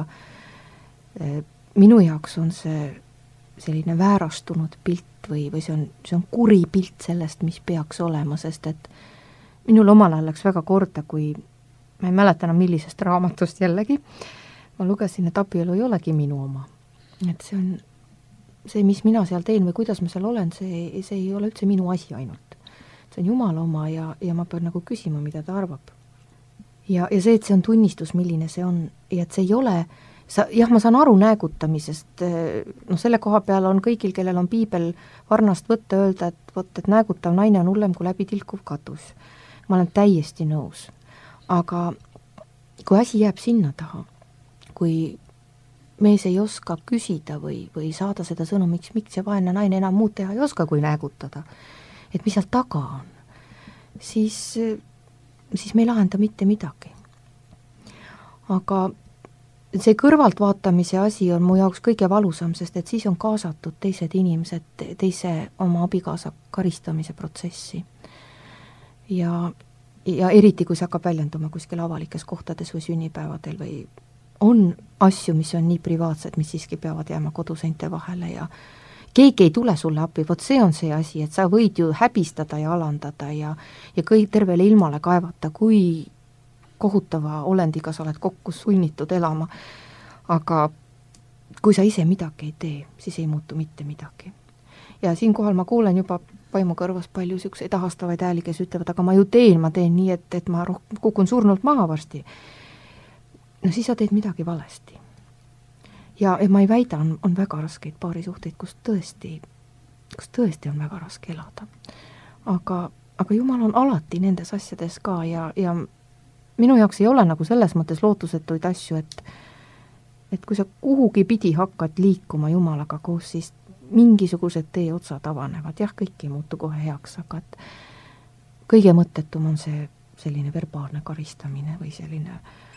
Minu jaoks on see selline väärastunud pilt või, või see on, see on kuri pilt sellest, mis peaks olema, sest et minul omal ajal läks väga korda, kui ma ei mäleta enam millisest raamatust jällegi, ma lugesin, et abielu ei olegi minu oma. Et see on see, mis mina seal teen või kuidas ma seal olen, see, see ei ole üldse minu asi ainult. See on Jumala oma ja, ja ma pean nagu küsima, mida ta arvab. Ja, ja see, et see on tunnistus, milline see on, ja et see ei ole, sa, jah, ma saan aru näägutamisest, no selle koha peal on kõigil, kellel on piibel varnast võtta, öelda, et, võt, et näägutav naine on hullem kui läbi tilkuv katus. Ma olen täiesti nõus. Aga kui asi jääb sinna taha, kui mees ei oska küsida või, või saada seda sõnu, miks, miks see vaene naine enam muud teha ei oska, kui näägutada, et mis seal taga on, siis, siis me ei lahenda mitte midagi. Aga see kõrvaltvaatamise asi on mu jaoks kõige valusam, sest et siis on kaasatud teised inimesed teise oma abikaasa karistamise protsessi. Ja, ja eriti, kui see hakkab väljenduma kuskil avalikes kohtades või sünnipäevadel või on asju, mis on nii privaatsed, mis siiski peavad jääma koduseinte vahele ja keegi ei tule sulle appi, vot see on see asi, et sa võid ju häbistada ja alandada ja, ja kõik tervele ilmale kaevata, kui kohutava olendiga sa oled kokku sunnitud elama. Aga kui sa ise midagi ei tee, siis ei muutu mitte midagi. Ja siinkohal ma kuulen juba vaimu kõrvas palju siukseid ahastavaid hääli, kes ütlevad, aga ma ju teen, ma teen nii, et, et ma roh- kukun surnult maha varsti. No siis sa teed midagi valesti. Ja, ja ma ei väida, on, on väga raskeid paarisuhteid, kus tõesti, kus tõesti on väga raske elada. Aga, aga Jumal on alati nendes asjades ka ja, ja minu jaoks ei ole nagu selles mõttes lootusetuid asju, et, et kui sa kuhugi pidi hakkad liikuma Jumalaga koos, siis mingisugused tee otsad avanevad, jah, kõik ei muutu kohe heaks, aga et kõige mõttetum on see selline verbaalne karistamine või selline,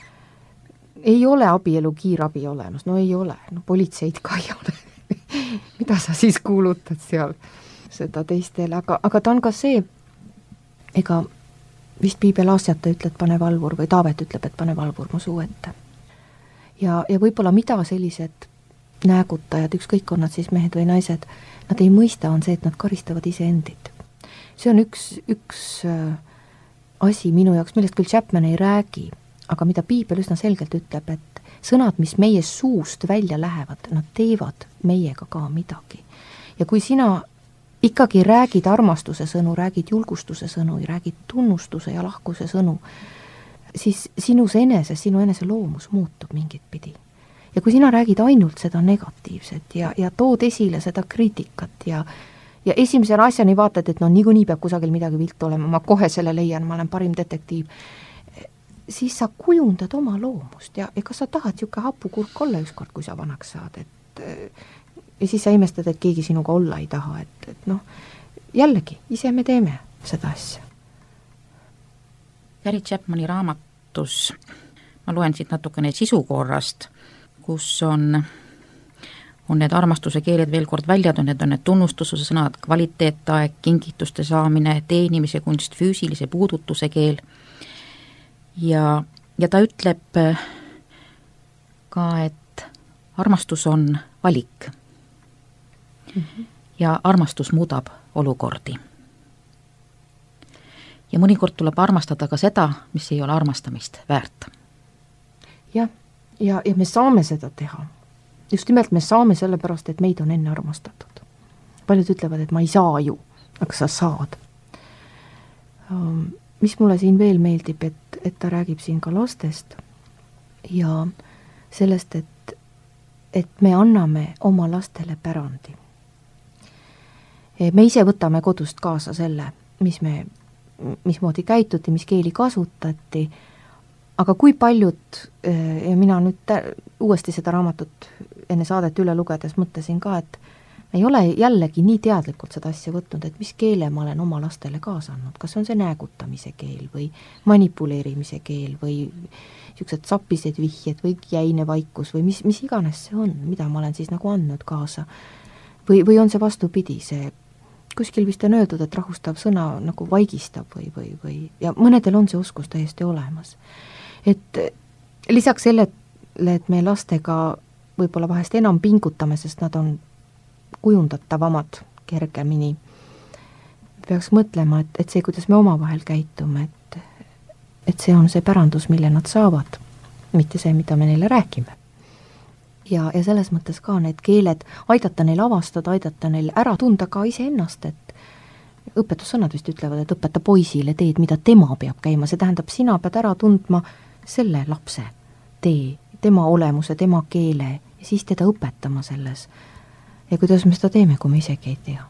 ei ole abielu kiirabi olemas, no ei ole, no politseid ka ei ole. Mida sa siis kuulutad seal seda teistele, aga, aga ta on ka see, ega vist piibel asjata ütleb, pane valvur või Taavet ütleb, et pane valvur mu suu ette. Ja, ja võib-olla mida sellised näägutajad, ükskõik on nad siis mehed või naised, nad ei mõista, on see, et nad karistavad iseendid. See on üks, üks äh, asi minu jaoks, millest küll Chapman ei räägi, aga mida piibel üsna selgelt ütleb, et sõnad, mis meie suust välja lähevad, nad teevad meiega ka midagi. Ja kui sina ikkagi räägid armastuse sõnu, räägid julgustuse sõnu, räägid tunnustuse ja lahkuse sõnu, siis sinus enese, sinu enese loomus muutub mingit pidi. Ja kui sina räägid ainult seda negatiivset ja, ja tood esile seda kriitikat ja, ja esimesena asjani vaatad, et no niikuinii peab kusagil midagi viltu olema, ma kohe selle leian, ma olen parim detektiiv, siis sa kujundad oma loomust ja, ja kas sa tahad siuke hapukurk olla ükskord, kui sa vanaks saad, et ja siis sa imestad, et keegi sinuga olla ei taha, et, et noh, jällegi, ise me teeme seda asja. Gary Chapmani raamatus, ma loen siit natukene sisukorrast, kus on, on need armastuse keeled veel kord välja, need on need tunnustuse sõnad, kvaliteetaeg, kingituste saamine, teenimise kunst, füüsilise puudutuse keel. Ja, ja ta ütleb ka, et armastus on valik. Mm-hmm. Ja armastus muudab olukordi. Ja mõnikord tuleb armastada ka seda, mis ei ole armastamist väärt. Jah. Ja, ja me saame seda teha. Just nimelt me saame sellepärast, et meid on enne armastatud. Paljud ütlevad, et ma ei saa ju, aga sa saad. Mis mulle siin veel meeldib, et, et ta räägib siin ka lastest ja sellest, et et me anname oma lastele pärandi. Me ise võtame kodust kaasa selle, mis me, mismoodi käituti, mis keeli kasutati, aga kui paljud, ja mina nüüd uuesti seda raamatut enne saadet üle lugedes mõtlesin ka, et ma ei ole jällegi nii teadlikult seda asja võtnud, et mis keele ma olen oma lastele kaasa andnud, kas on see näägutamise keel või manipuleerimise keel või niisugused sapised vihjed või jäine vaikus või mis, mis iganes see on, mida ma olen siis nagu andnud kaasa. Või, või on see vastupidi, see kuskil vist on öeldud, et rahustav sõna nagu vaigistab või, või, või ja mõnedel on see oskus täiesti olemas. Et lisaks sellele, et me lastega võib-olla vahest enam pingutame, sest nad on kujundatavamad kergemini, peaks mõtlema, et, et see, kuidas me omavahel käitume, et, et see on see pärandus, mille nad saavad, mitte see, mida me neile räägime. Ja, ja selles mõttes ka need keeled, aidata neil avastada, aidata neil ära tunda ka iseennast, et õpetussõnad vist ütlevad, et õpeta poisile teed, mida tema peab käima, see tähendab, sina pead ära tundma selle lapse tee, tema olemuse, tema keele ja siis teda õpetama selles. Ja kuidas me seda teeme, kui me isegi ei tea?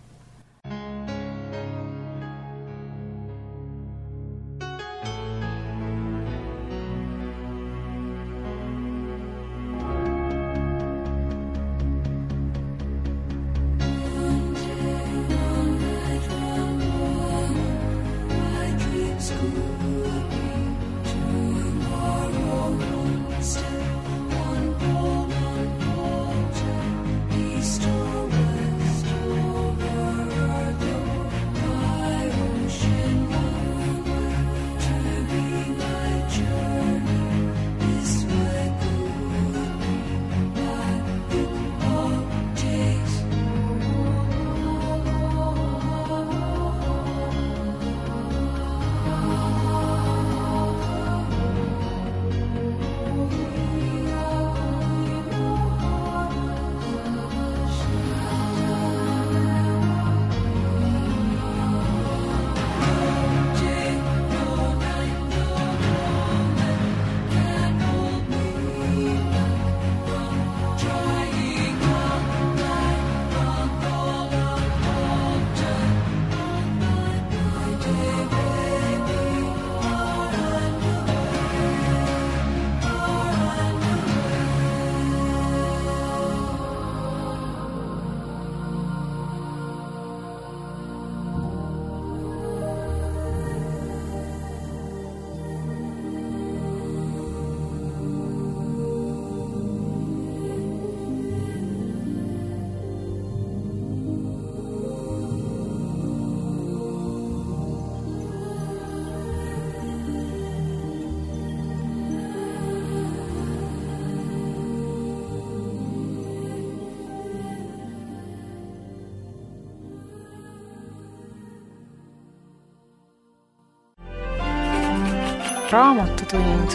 Raamatutund.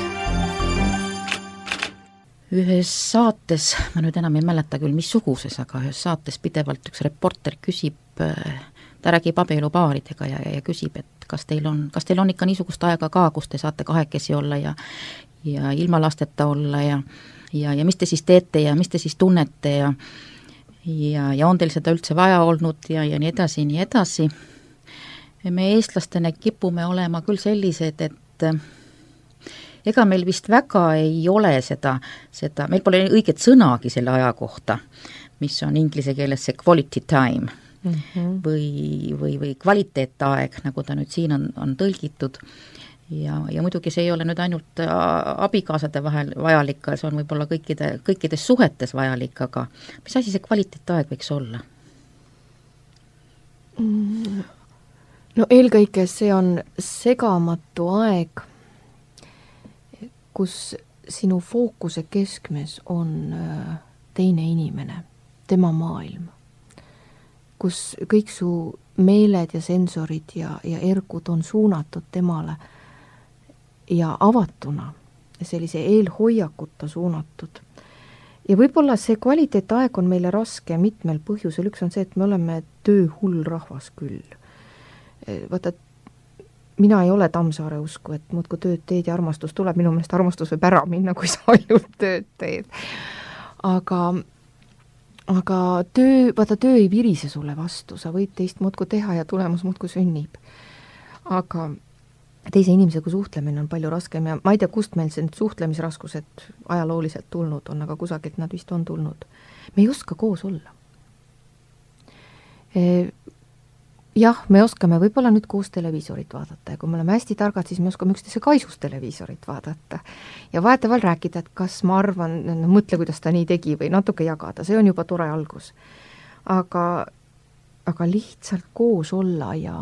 Ühes saates, ma nüüd enam ei mäleta küll missuguses, aga ühes saates pidevalt üks reporter küsib, ta räägib abielupaaridega ja, ja küsib, et kas teil on, kas teil on ikka niisugust aega ka, kus te saate kahekesi olla ja, ja ilma lasteta olla ja, ja, ja mis te siis teete ja mis te siis tunnete ja, ja, ja on teil seda üldse vaja olnud ja, ja nii edasi, nii edasi. Me eestlastena kipume olema küll sellised, et ega meil vist väga ei ole seda, seda, meil pole õiget sõnagi selle aja kohta, mis on inglise keeles see quality time mm -hmm. või, või, või kvaliteetaeg, nagu ta nüüd siin on, on tõlgitud. Ja, ja muidugi see ei ole nüüd ainult abikaasade vahel vajalik, see on võib-olla kõikide, kõikides suhetes vajalik, aga mis asi see kvaliteetaeg võiks olla? No eelkõige see on segamatu aeg, kus sinu fookuse keskmes on teine inimene, tema maailm, kus kõik su meeled ja sensorid ja, ja erkud on suunatud temale ja avatuna, sellise eelhoiakuta suunatud. Ja võib-olla see kvaliteetaeg on meile raske mitmel põhjusel, üks on see, et me oleme tööhull rahvas küll. Vaata, mina ei ole Tammsaare usku, et muudkui tööd teed ja armastus tuleb, minu meelest armastus võib ära minna, kui sa ainult tööd teed. Aga, aga töö, vaata töö ei virise sulle vastu, sa võid teist muudkui teha ja tulemus muudkui sünnib. aga teise inimesega suhtlemine on palju raskem ja ma ei tea, kust meil see nüüd suhtlemisraskused ajalooliselt tulnud on, aga kusagilt nad vist on tulnud. Me ei oska koos olla. Jah, me oskame võib-olla nüüd koos televiisorit vaadata ja kui me oleme hästi targad, siis me oskame üksteise kaisus televiisorit vaadata ja vahetevahel rääkida, et kas ma arvan, mõtle, kuidas ta nii tegi või natuke jagada, see on juba tore algus. Aga, aga lihtsalt koos olla ja,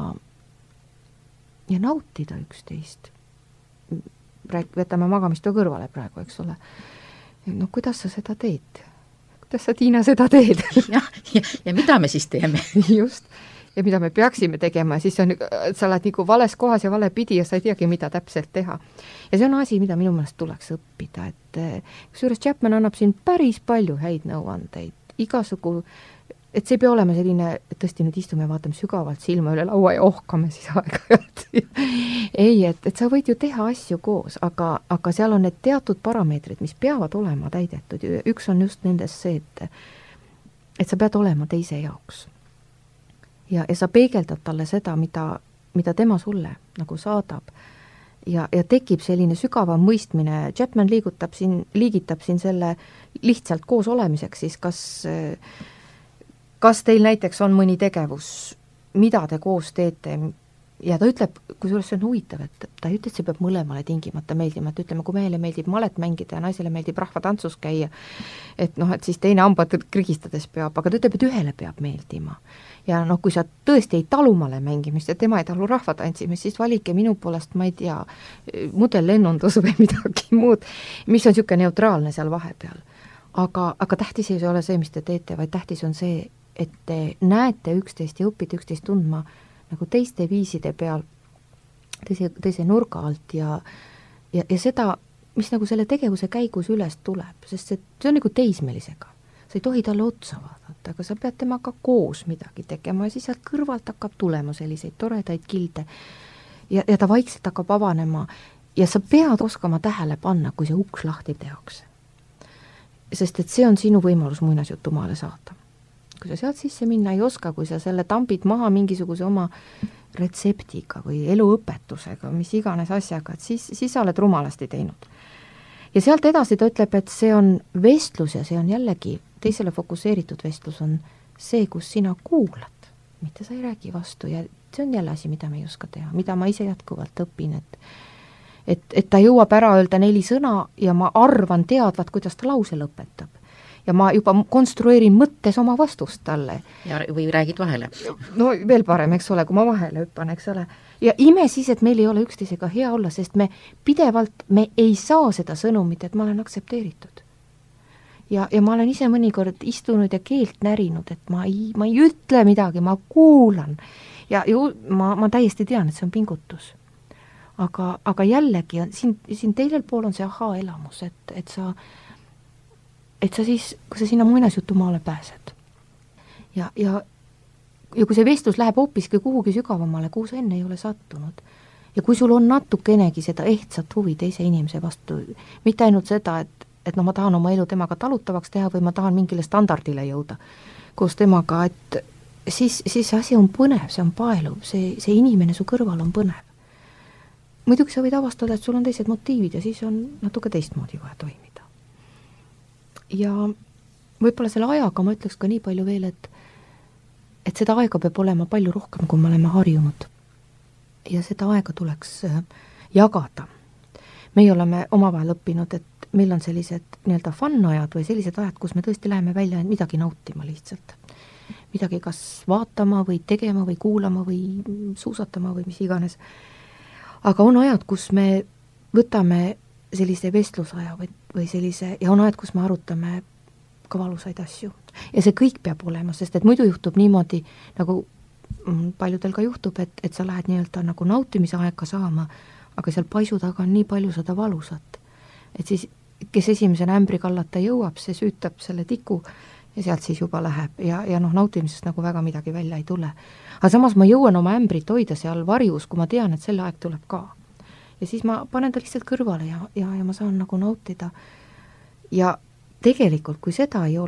ja nautida üksteist. Rääk, võtame magamistoa kõrvale praegu, eks ole. No kuidas sa seda teed? Kuidas sa, Tiina, seda teed? ja, ja, ja mida me siis teeme? Just. Ja mida me peaksime tegema, siis on, sa oled nagu vales kohas ja vale pidi ja sa ei teagi, mida täpselt teha. Ja see on asi, mida minu meelest tuleks õppida, et kusjuures Chapman annab siin päris palju häid nõuandeid, igasugu, et see ei pea olema selline, et tõesti nüüd istume ja vaatame sügavalt silma üle laua ja ohkame siis aega-ajalt. ei, et, et sa võid ju teha asju koos, aga, aga seal on need teatud parameetrid, mis peavad olema täidetud. Üks on just nendes see, et, et sa pead olema teise jaoks. Ja, ja sa peegeldad talle seda, mida, mida tema sulle nagu saadab. Ja, ja tekib selline sügavam mõistmine. Chapman liigutab siin, liigitab siin selle lihtsalt koos olemiseks, siis kas, kas teil näiteks on mõni tegevus, mida te koos teete, ja ta ütleb, kusjuures see on huvitav, et ta ei ütle, et see peab mõlemale tingimata meeldima, et ütleme, kui mehele meeldib malet mängida ja naisele meeldib rahvatantsus käia, et noh, et siis teine hambad krigistades peab, aga ta ütleb, et ühele peab meeldima. Ja noh, kui sa tõesti ei talu male mängimist ja tema ei talu rahvatantsimist, siis valike minu poolest, ma ei tea, mudellennundus või midagi muud, mis on niisugune neutraalne seal vahepeal. Aga, aga tähtis ei ole see, mis te teete, vaid tähtis on see, et te näete üksteist ja õpite üksteist tundma nagu teiste viiside peal, teise, teise nurga alt ja, ja, ja seda, mis nagu selle tegevuse käigus üles tuleb, sest see, see on nagu teismelisega. Sa ei tohi talle otsa vaadata, aga sa pead temaga koos midagi tegema ja siis sealt kõrvalt hakkab tulema selliseid toredaid kilde ja, ja ta vaikselt hakkab avanema ja sa pead oskama tähele panna, kui see uks lahti tehakse. Sest et see on sinu võimalus muinasjutu maale saada. Kui sa sealt sisse minna ei oska, kui sa selle tampid maha mingisuguse oma retseptiga või eluõpetusega, mis iganes asjaga, et siis, siis sa oled rumalasti teinud. Ja sealt edasi ta ütleb, et see on vestlus ja see on jällegi teisele fokuseeritud vestlus on see, kus sina kuulad, mitte sa ei räägi vastu ja see on jälle asi, mida me ei oska teha, mida ma ise jätkuvalt õpin, et, et, et ta jõuab ära öelda neli sõna ja ma arvan teadvat, kuidas ta lause lõpetab. Ja ma juba konstrueerin mõttes oma vastust talle. Ja, või räägid vahele. No veel parem, eks ole, kui ma vahele hüppan, eks ole. Ja ime siis, et meil ei ole üksteisega hea olla, sest me pidevalt, me ei saa seda sõnumit, et ma olen aktsepteeritud. Ja, ja ma olen ise mõnikord istunud ja keelt närinud, et ma ei, ma ei ütle midagi, ma kuulan. Ja ju, ma, ma täiesti tean, et see on pingutus. Aga, aga jällegi, on, siin, siin teisel pool on see aha elamus, et, et sa et sa siis, kui sa sinna muinasjutumaale pääsed ja, ja, ja kui see vestlus läheb hoopiski kuhugi sügavamale, kuhu sa enne ei ole sattunud ja kui sul on natukenegi seda ehtsat huvi teise inimese vastu, mitte ainult seda, et, et no ma tahan oma elu temaga talutavaks teha või ma tahan mingile standardile jõuda koos temaga, et siis, siis see asi on põnev, see on paeluv, see, see inimene su kõrval on põnev. Muidugi sa võid avastada, et sul on teised motiivid ja siis on natuke teistmoodi vaja toimida. Ja võib-olla selle ajaga ma ütleks ka nii palju veel, et, et seda aega peab olema palju rohkem, kui me oleme harjunud. Ja seda aega tuleks jagada. Meie oleme omavahel õppinud, et meil on sellised nii-öelda fun-ajad või sellised ajad, kus me tõesti läheme välja midagi nautima lihtsalt. Midagi kas vaatama või tegema või kuulama või suusatama või mis iganes. Aga on ajad, kus me võtame sellise vestlusaja või, või sellise, ja on ajad, kus me arutame ka valusaid asju. Ja see kõik peab olema, sest et muidu juhtub niimoodi, nagu paljudel ka juhtub, et, et sa lähed nii-öelda nagu nautimise aega saama, aga seal paisu taga on nii palju seda valusat. Et siis, kes esimesena ämbri kallata jõuab, see süütab selle tiku ja sealt siis juba läheb ja, ja noh, nautimisest nagu väga midagi välja ei tule. Aga samas ma jõuan oma ämbrit hoida seal varjus, kui ma tean, et selle aeg tuleb ka. Ja siis ma panen ta lihtsalt kõrvale ja, ja, ja ma saan nagu nautida. Ja tegelikult, kui seda ei ole,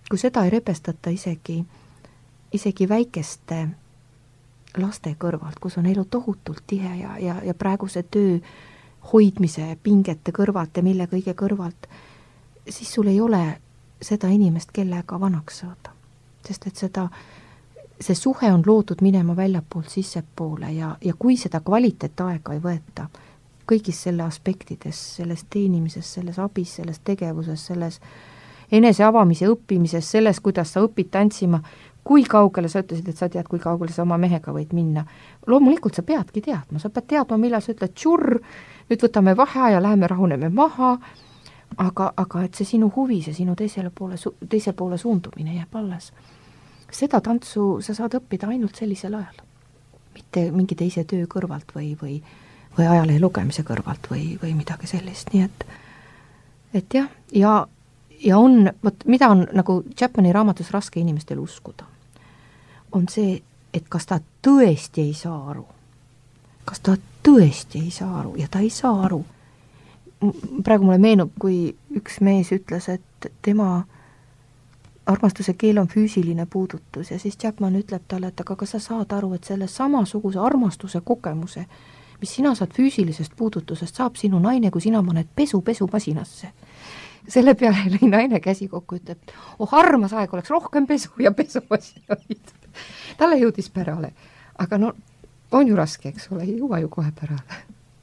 kui seda ei repestata isegi, isegi väikeste laste kõrvalt, kus on elu tohutult tihe ja, ja, ja praeguse töö hoidmise pingete kõrvalt ja mille kõige kõrvalt, siis sul ei ole seda inimest, kellega vanaks saada. Sest et seda, see suhe on loodud minema väljapoolt sissepoole ja, ja kui seda kvaliteetaega ei võeta, kõigis selle aspektides, selles teenimises, selles abis, selles tegevuses, selles enese avamise õppimises, selles, kuidas sa õpid tantsima, kui kaugele sa ütlesid, et sa tead, kui kaugele sa oma mehega võid minna. Loomulikult sa peadki teadma, sa pead teadma, millal sa ütled tšurr, nüüd võtame vahe ja läheme rahuneme maha, aga, aga et see sinu huvi, see sinu teisele poole, teise poole suundumine jääb alles. Seda tantsu sa saad õppida ainult sellisel ajal, mitte mingi teise töö kõrvalt või, või, või ajalehe lugemise kõrvalt või, või midagi sellist, nii et et jah, ja, ja on, võt, mida on nagu Chapmani raamatus raske inimestel uskuda, on see, et kas ta tõesti ei saa aru. Kas ta tõesti ei saa aru ja ta ei saa aru. Praegu mulle meenub, kui üks mees ütles, et tema armastuse keel on füüsiline puudutus ja siis Chapman ütleb talle, et aga kas sa saad aru, et selle samasuguse armastuse kogemuse, mis sina saad füüsilisest puudutusest, saab sinu naine, kui sina paned pesu pesumasinasse. Selle peale lõi naine käsi kokku, ütleb, oh armas aeg oleks rohkem pesu ja pesumasinaid. Talle jõudis pärale, aga no on ju raske, eks ole, ei jõua ju kohe pärale.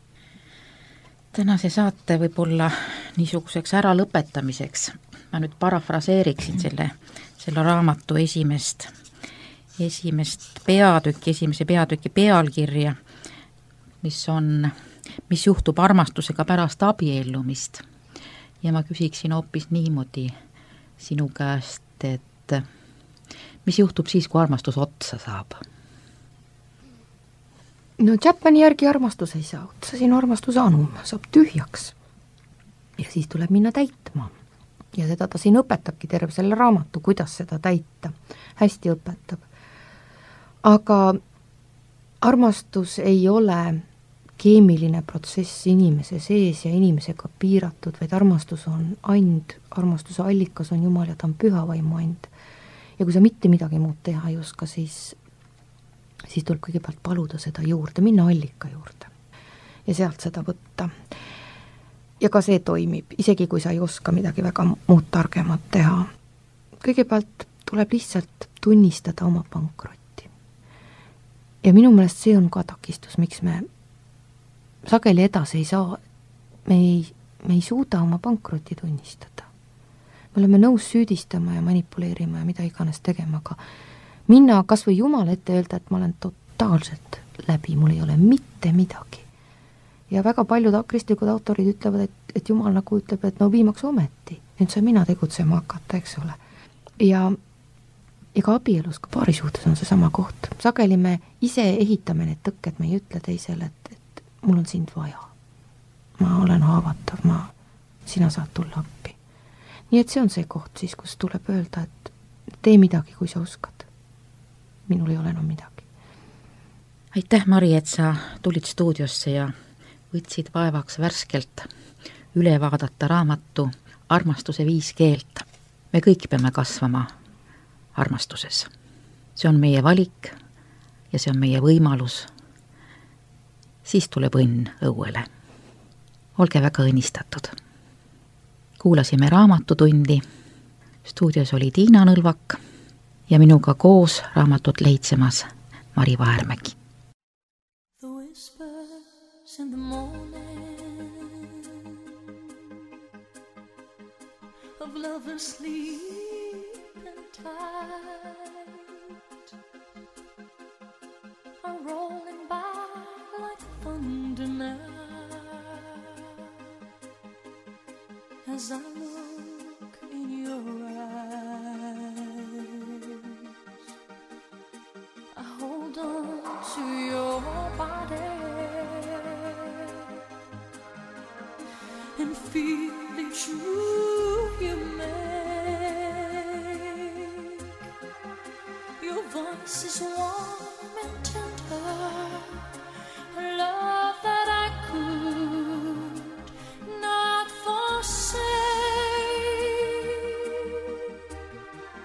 Tänase saate võib-olla niisuguseks ära lõpetamiseks ma nüüd parafraseeriksin selle, selle raamatu esimest, esimest peatükki, esimese peatüki pealkirja, mis on, mis juhtub armastusega pärast abiellumist. Ja ma küsiksin hoopis niimoodi sinu käest, et mis juhtub siis, kui armastus otsa saab? No Chapmani järgi armastus ei saa otsa, sinu armastus anum saab tühjaks. Ja siis tuleb minna täitma. Ja seda ta siin õpetabki terve selle raamatu, kuidas seda täita. Hästi õpetab. Aga armastus ei ole keemiline protsess inimese sees ja inimesega piiratud, vaid armastus on and, armastuse allikas on Jumal ja ta on püha vaimu and. Ja kui sa mitte midagi muud teha ei oska, siis, siis tuleb kõigepealt paluda seda juurde, minna allika juurde ja sealt seda võtta. Ja ka see toimib, isegi kui sa ei oska midagi väga muud targemat teha. Kõigepealt tuleb lihtsalt tunnistada oma pankrotti. Ja minu meelest see on ka takistus, miks me sageli edasi ei saa, me ei, me ei suuda oma pankrotti tunnistada. Me oleme nõus süüdistama ja manipuleerima ja mida iganes tegema, aga minna kas või Jumala ette öelda, et ma olen totaalselt läbi, mul ei ole mitte midagi. Ja väga paljud kristlikud autorid ütlevad, et, et Jumal nagu ütleb, et no viimaks ometi, nüüd sai mina tegutsema hakata, eks ole. Ja, ja ka abielus, ka paarisuhtes on see sama koht. Sageli me ise ehitame need tõkked, me ei ütle teisele, et, et mul on sind vaja. Ma olen haavatav, ma, sina saad tulla appi. Nii et see on see koht siis, kus tuleb öelda, et tee midagi, kui sa oskad. Minul ei ole enam midagi. Aitäh, Mari, et sa tulid stuudiosse ja võtsid vaevaks värskelt üle vaadata raamatu Armastuse viis keelt. Me kõik peame kasvama armastuses. See on meie valik ja see on meie võimalus. Siis tuleb õnn õuele. Olge väga õnnistatud. Kuulasime raamatutundi. Stuudios oli Tiina Nõlvak ja minuga koos raamatut lehitsemas Mari Vahermägi. In the morning of lovers sleep and tight are rolling by like thunder now as I look in your eyes. I hold on to your body and feel each move you make. Your voice is warm and tender, a love that I could not forsake.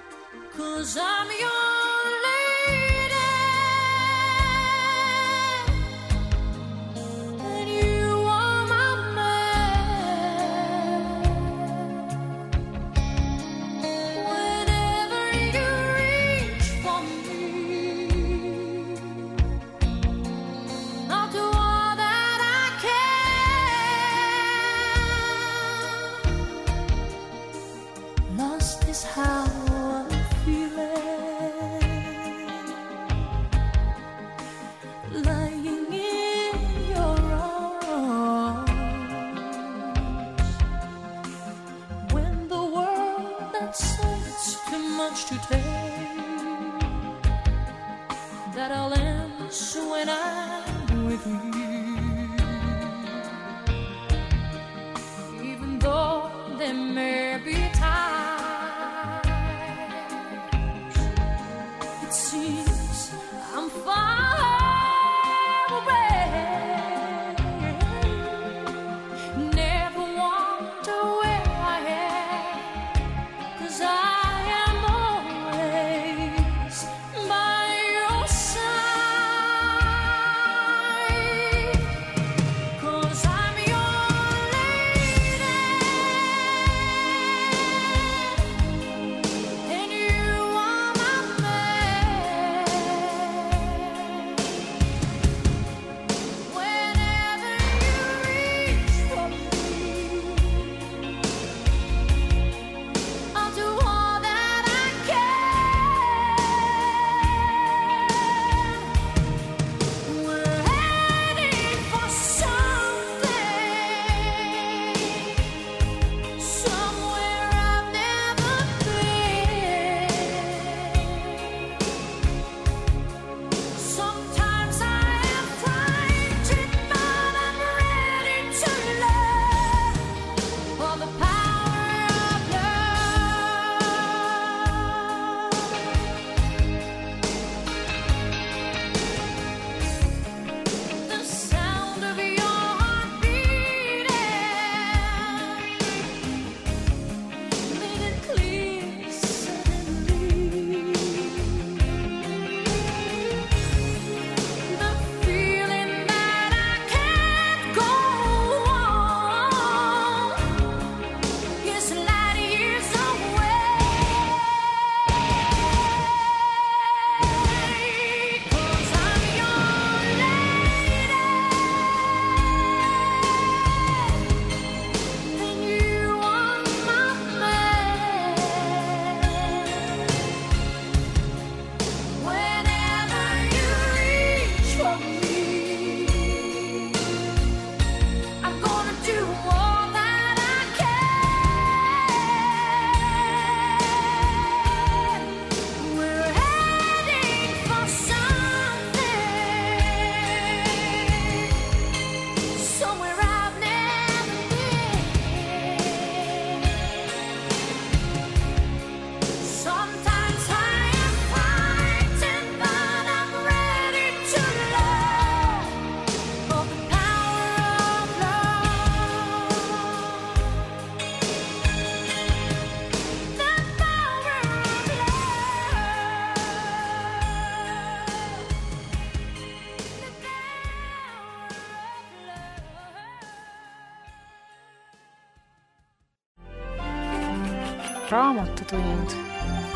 Raamatutund